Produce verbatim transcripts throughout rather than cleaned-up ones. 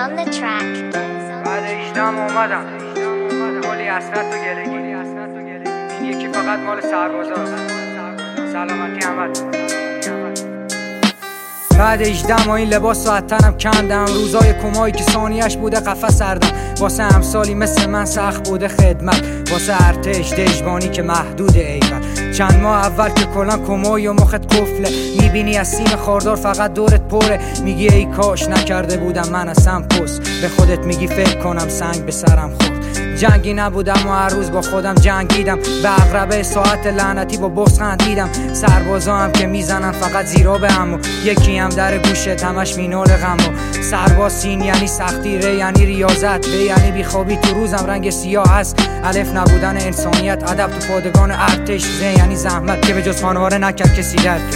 on the track. بعد هجدهم اومدم کلی حسرت و گلگی، این یکی فقط مال سربازاست. سلامتی احمد. بعد هجدهم و این لباس رو از تنم کندم، روزای کمایی که ثانیش بوده قفس سردم. واسه همسالی مثل من سخت بوده خدمت، واسه ارتش دژبانی که محدود ایول. چند ماه اول که کلان کمایی و مخت قفله، میبینی از سیم خاردار فقط دورت پره. میگی ای کاش نکرده بودم من اصلا پست، به خودت میگی فکر کنم سنگ به سرم خورد. جنگی نبودم و هر روز با خودم جنگیدم، به عقربه ساعت لعنتی با بغض خندیدم. سربازا هم که میزنن فقط زیرا به هم، یکی هم در گوشت همش مینال غم. سرباز سین یعنی سختی، ره یعنی ریاضت، به یعنی بیخوابی تو روزم رنگ سیاه هست. الف نبودن انسانیت، ادب تو پادگان ارتش، ز یعنی زحمت که به جز خانواره نکرد کسی درکش.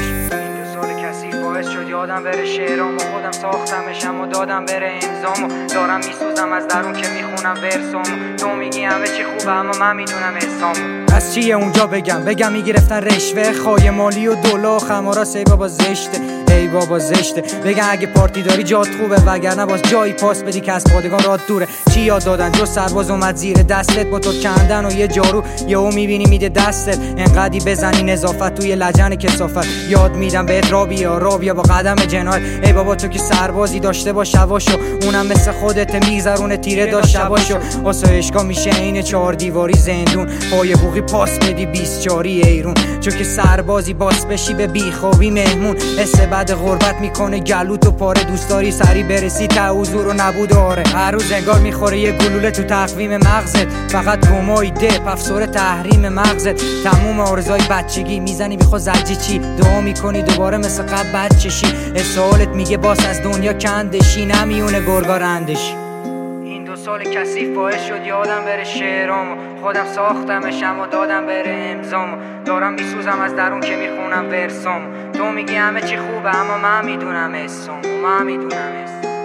باعث شد یادم بره شعرام و خودم ساختمش اما دادم بره امضامو. دارم میسوزم از درون که میخونم ورسامو. تو میگی همه چی خوبه اما من میدونم حسامو. از چیه اونجا بگم بگم میگرفتن رشوه، خای مالی و دلار خمارا. ای بابا زشته، ای بابا زشته. بگن اگه پارتی داری جات خوبه، وگرنه باز جایی پاس بدی که از پادگان رات دوره. چی یاد دادن جز سرباز اومد زیر دستت با تو کندن و یه جارو یهو میبینی میده دستت. انقدی بزنی نظافت توی لجن کثافت. یاد میدم بهت رابیا رابیا با قدم جنایت. ای بابا تو که سربازی داشته باش هواشو، اونم مثل خودت میگذرونه تیره داشت شباشو. آسایشگاه میشه این چهار دیواری زندون، پای بوقی پاس بدی بیست چاری ایرون. چون که سربازی باس بشی به بیخوابی مهمون، حس بعد غربت میکنه گلوتو پاره. دوست داری سری برسی تا حضور و نبود آره. هر روز انگار میخوره یه گلوله تو تقویم مغزت، فقط گمای دپ افسور تحریم مغزت. تموم آرزوهای بچگی میزنی بیخوا زجی چی، دعا میکنی دوباره مثل قبل بچشی. سوالت میگه باس از دنیا کندشی، نمیونه گرگا رندشی. این دو سال کثیف باعث شد یادم بره شعرامو، خودم ساختمش اما دادم بره امضامو. دارم میسوزم از درون که میخونم ورسامو. تو میگی همه چی خوبه اما من میدونم حسامو، من میدونم حسامو.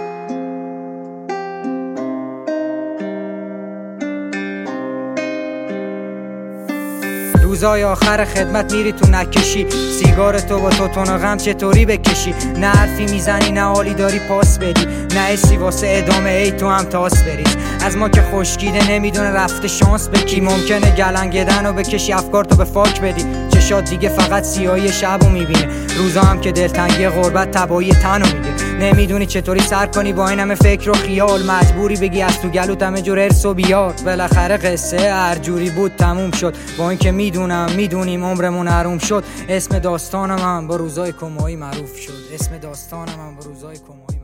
روزای آخر خدمت میری تو نکشی، سیگار تو با توتون و غم چطوری بکشی. نه حرفی میزنی نه حالی داری پاس بدی، نه حسی واسه ادامه ای تو هم تاس بریز. از ما که خشکیده نمیدونه رفته شانس به کی. ممکنه گلنگدن رو بکشی افکار تو به فاک بدی. چشات دیگه فقط سیاهی شبو میبینه، روزا هم که دلتنگی غربت تبایی تنو میگه. نمیدونی چطوری سر کنی با این همه فکر و خیال، مجبوری بگی از تو گلوت همه جور ارث و بیار. بالاخره قصه هر جوری بود تموم شد، با اینکه میدونم میدونیم عمرمون حروم شد. اسم داستانم هم با روزای کمایی معروف شد، اسم داستانم هم با روزای کمایی